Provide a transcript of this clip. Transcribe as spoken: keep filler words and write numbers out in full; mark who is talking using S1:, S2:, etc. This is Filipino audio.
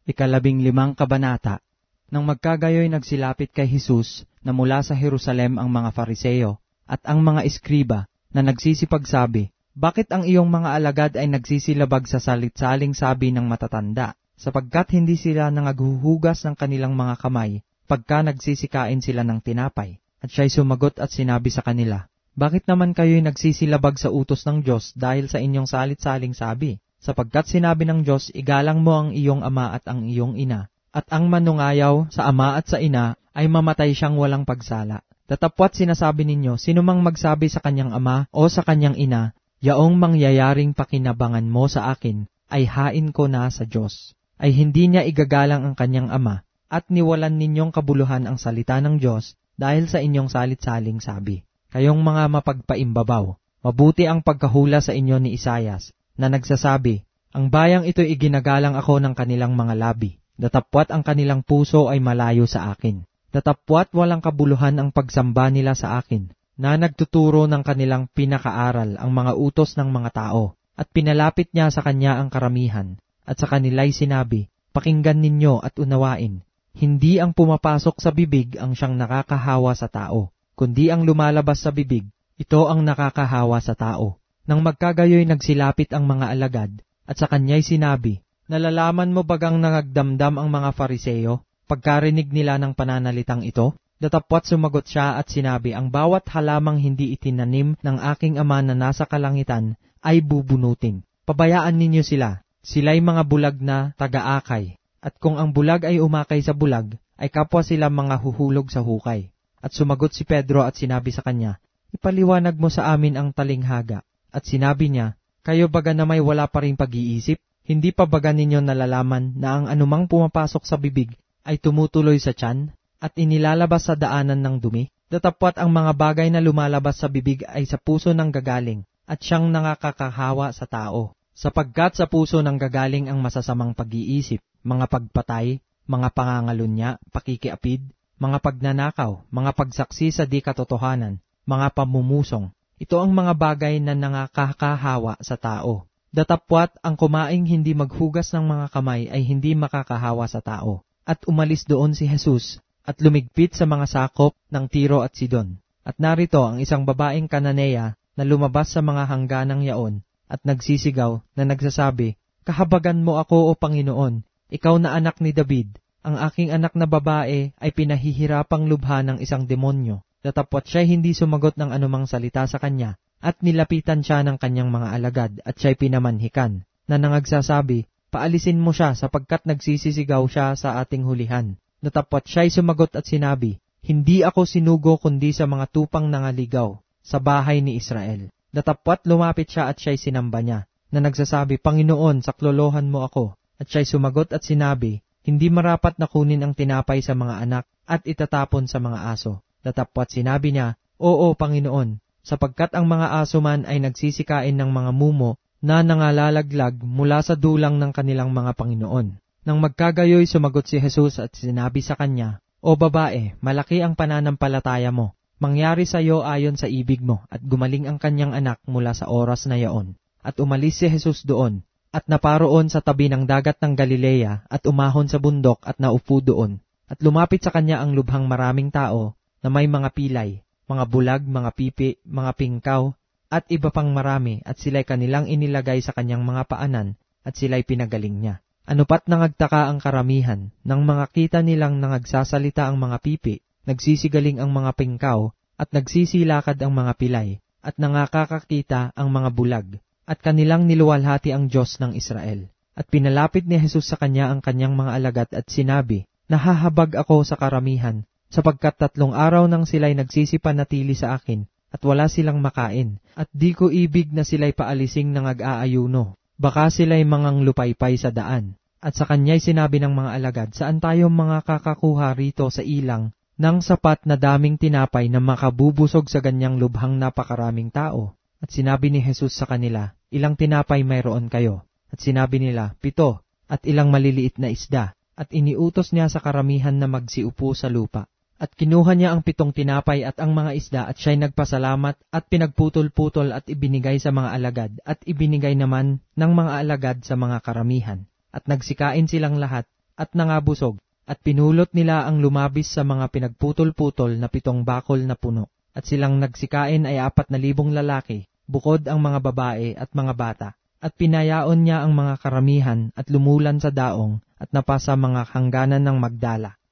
S1: Ikalabing limang kabanata. Nang magkagayoy nagsilapit kay Jesus na mula sa Jerusalem ang mga Fariseo at ang mga eskriba na nagsisipagsabi, "Bakit ang iyong mga alagad ay nagsisilabag sa salit-saling sabi ng matatanda, sapagkat hindi sila nangaghuhugas ng kanilang mga kamay pagka nagsisikain sila ng tinapay?" At siya'y sumagot at sinabi sa kanila, "Bakit naman kayo'y nagsisilabag sa utos ng Diyos dahil sa inyong salit-saling sabi? Sapagkat sinabi ng Diyos, igalang mo ang iyong ama at ang iyong ina, at ang manungayaw sa ama at sa ina ay mamatay siyang walang pagsala. Datapwat sinasabi ninyo, sinumang magsabi sa kanyang ama o sa kanyang ina, yaong mangyayaring pakinabangan mo sa akin, ay hain ko na sa Diyos. Ay hindi niya igagalang ang kanyang ama, at niwalan ninyong kabuluhan ang salita ng Diyos dahil sa inyong salit-saling sabi. Kayong mga mapagpaimbabaw, mabuti ang pagkahula sa inyo ni Isayas, na nagsasabi, ang bayang ito'y iginagalang ako ng kanilang mga labi, datapwat ang kanilang puso ay malayo sa akin. Datapwat walang kabuluhan ang pagsamba nila sa akin, na nagtuturo ng kanilang pinakaaral ang mga utos ng mga tao, at pinalapit niya sa kanya ang karamihan, at sa kanila'y sinabi, pakinggan ninyo at unawain, hindi ang pumapasok sa bibig ang siyang nakakahawa sa tao, kundi ang lumalabas sa bibig, ito ang nakakahawa sa tao. Nang magkagayoy nagsilapit ang mga alagad, at sa kanya'y sinabi, nalalaman mo bagang nangagdamdam ang mga Fariseo, pagkarinig nila ng pananalitang ito? Datapwat sumagot siya at sinabi, ang bawat halamang hindi itinanim ng aking ama na nasa kalangitan, ay bubunutin. Pabayaan ninyo sila, sila'y mga bulag na taga-akay, at kung ang bulag ay umakay sa bulag, ay kapwa sila mga huhulog sa hukay. At sumagot si Pedro at sinabi sa kanya, ipaliwanag mo sa amin ang talinghaga. At sinabi niya, kayo baga na may wala pa ring pag-iisip? Hindi pa baga ninyo nalalaman na ang anumang pumapasok sa bibig ay tumutuloy sa tiyan at inilalabas sa daanan ng dumi? Datapwat ang mga bagay na lumalabas sa bibig ay sa puso ng gagaling at siyang nakakakahawa sa tao. Sapagkat sa puso ng gagaling ang masasamang pag-iisip, mga pagpatay, mga pangangalunya, pakikiapid, mga pagnanakaw, mga pagsaksi sa di katotohanan, mga pamumusong. Ito ang mga bagay na nangakakahawa sa tao. Datapwat ang kumaing hindi maghugas ng mga kamay ay hindi makakahawa sa tao. At umalis doon si Jesus at lumigpit sa mga sakop ng Tiro at Sidon. At narito ang isang babaeng Kananea na lumabas sa mga hangganang yaon at nagsisigaw na nagsasabi, kahabagan mo ako o Panginoon, ikaw na anak ni David. Ang aking anak na babae ay pinahihirapang lubha ng isang demonyo. Datapwat siya'y hindi sumagot ng anumang salita sa kanya, at nilapitan siya ng kanyang mga alagad, at siya'y pinamanhikan, na nangagsasabi, paalisin mo siya sapagkat nagsisisigaw siya sa ating hulihan. Datapwat siya'y sumagot at sinabi, hindi ako sinugo kundi sa mga tupang nangaligaw, sa bahay ni Israel. Datapwat lumapit siya at siya'y sinamba niya, na nagsasabi, Panginoon, saklolohan mo ako. At siya'y sumagot at sinabi, hindi marapat na kunin ang tinapay sa mga anak, at itatapon sa mga aso. Datapwat sinabi niya, oo, Panginoon, sapagkat ang mga aso man ay nagsisikain ng mga mumo na nangalalaglag mula sa dulang ng kanilang mga Panginoon. Nang magkagayoy sumagot si Jesus at sinabi sa kanya, o babae, malaki ang pananampalataya mo. Mangyari sa iyo ayon sa ibig mo, at gumaling ang kanyang anak mula sa oras na yaon. At umalis si Jesus doon, at naparoon sa tabi ng dagat ng Galilea, at umahon sa bundok at naupo doon. At lumapit sa kanya ang lubhang maraming tao, na may mga pilay, mga bulag, mga pipi, mga pingkaw, at iba pang marami, at sila'y kanilang inilagay sa kanyang mga paanan, at sila'y pinagaling niya. Ano pat nangagtaka ang karamihan, nang mga kita nilang nangagsasalita ang mga pipi, nagsisigaling ang mga pingkaw, at nagsisilakad ang mga pilay, at nangakakakita ang mga bulag, at kanilang niluwalhati ang Diyos ng Israel. At pinalapit ni Jesus sa kanya ang kanyang mga alagad at sinabi, nahahabag ako sa karamihan, sapagkat tatlong araw nang sila'y nagsisipanatili sa akin, at wala silang makain, at di ko ibig na sila'y paalising ng ag-aayuno, baka sila'y mangang lupaypay sa daan. At sa kanya'y sinabi ng mga alagad, saan tayo mga kakakuha rito sa ilang, ng sapat na daming tinapay na makabubusog sa ganyang lubhang napakaraming tao? At sinabi ni Jesus sa kanila, ilang tinapay mayroon kayo? At sinabi nila, pito, at ilang maliliit na isda. At iniutos niya sa karamihan na magsiupo sa lupa. At kinuha niya ang pitong tinapay at ang mga isda at siya'y nagpasalamat at pinagputol-putol at ibinigay sa mga alagad at ibinigay naman ng mga alagad sa mga karamihan. At nagsikain silang lahat at nangabusog, at pinulot nila ang lumabis sa mga pinagputol-putol na pitong bakol na puno. At silang nagsikain ay apat na libong lalaki, bukod ang mga babae at mga bata. At pinayaon niya ang mga karamihan at lumulan sa daong at napasa mga hangganan ng Magdala.